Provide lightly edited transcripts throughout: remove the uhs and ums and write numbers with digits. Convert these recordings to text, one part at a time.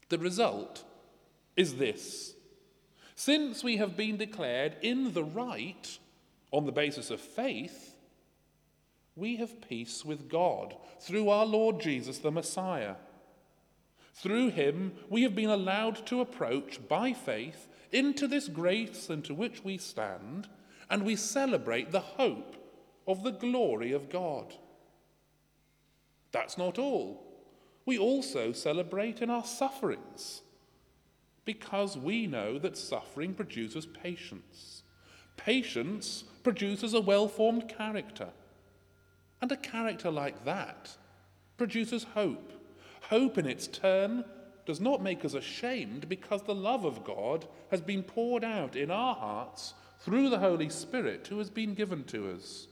The result is this. Since we have been declared in the right on the basis of faith, we have peace with God through our Lord Jesus the Messiah. Through him we have been allowed to approach by faith into this grace into which we stand, and we celebrate the hope of the glory of God. That's not all. We also celebrate in our sufferings, because we know that suffering produces patience. Patience produces a well-formed character. And a character like that produces hope. Hope, in its turn, does not make us ashamed, because the love of God has been poured out in our hearts through the Holy Spirit who has been given to us.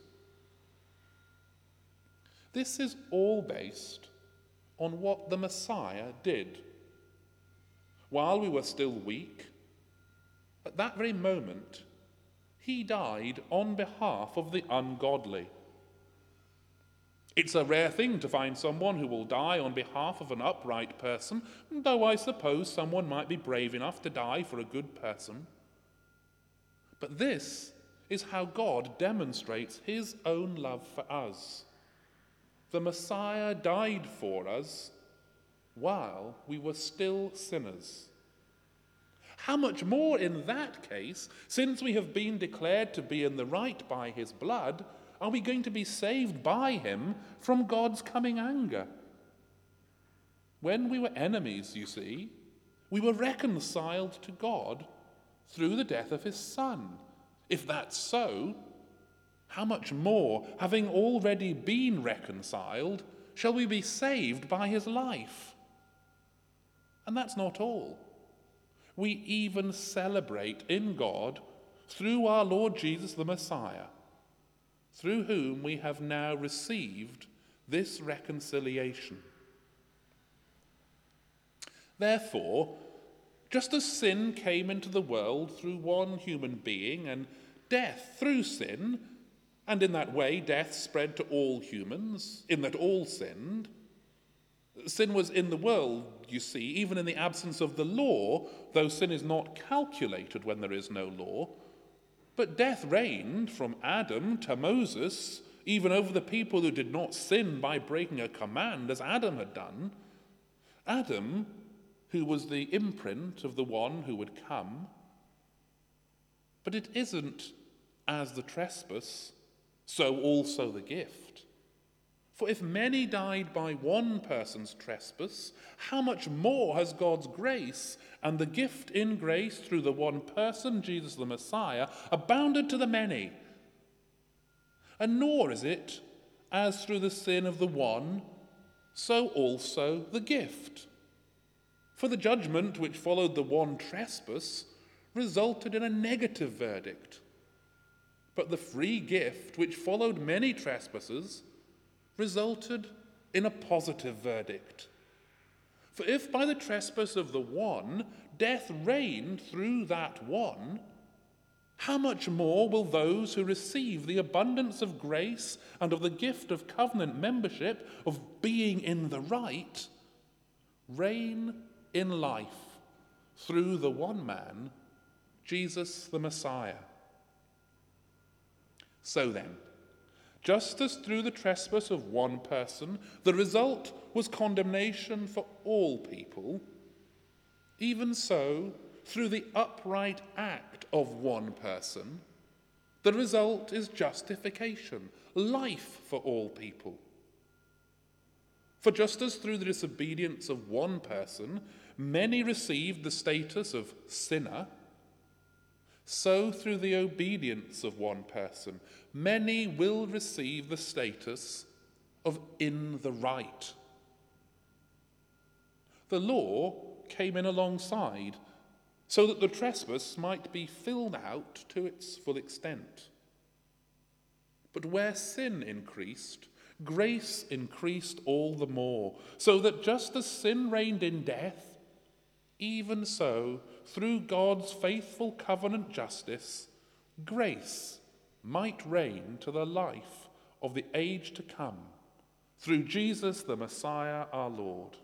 This is all based on what the Messiah did. While we were still weak, at that very moment, he died on behalf of the ungodly. It's a rare thing to find someone who will die on behalf of an upright person, though I suppose someone might be brave enough to die for a good person. But this is how God demonstrates his own love for us. The Messiah died for us while we were still sinners. How much more in that case, since we have been declared to be in the right by his blood, are we going to be saved by him from God's coming anger? When we were enemies, you see, we were reconciled to God through the death of his Son. If that's so, how much more, having already been reconciled, shall we be saved by his life? And that's not all. We even celebrate in God through our Lord Jesus the Messiah, through whom we have now received this reconciliation. Therefore, just as sin came into the world through one human being, and death through sin, and in that way death spread to all humans, in that all sinned. Sin was in the world, you see, even in the absence of the law, though sin is not calculated when there is no law. But death reigned from Adam to Moses, even over the people who did not sin by breaking a command as Adam had done. Adam, who was the imprint of the one who would come. But it isn't as the trespass, so also the gift. For if many died by one person's trespass, how much more has God's grace and the gift in grace through the one person, Jesus the Messiah, abounded to the many? And nor is it as through the sin of the one, so also the gift. For the judgment which followed the one trespass resulted in a negative verdict. But the free gift which followed many trespasses resulted in a positive verdict. For if by the trespass of the one death reigned through that one, how much more will those who receive the abundance of grace and of the gift of covenant membership, of being in the right, reign in life through the one man, Jesus the Messiah? So then, just as through the trespass of one person the result was condemnation for all people, even so, through the upright act of one person, the result is justification, life for all people. For just as through the disobedience of one person many received the status of sinner, so through the obedience of one person many will receive the status of in the right. The law came in alongside so that the trespass might be filled out to its full extent. But where sin increased, grace increased all the more, so that just as sin reigned in death, even so, through God's faithful covenant justice, grace might reign to the life of the age to come, through Jesus the Messiah our Lord.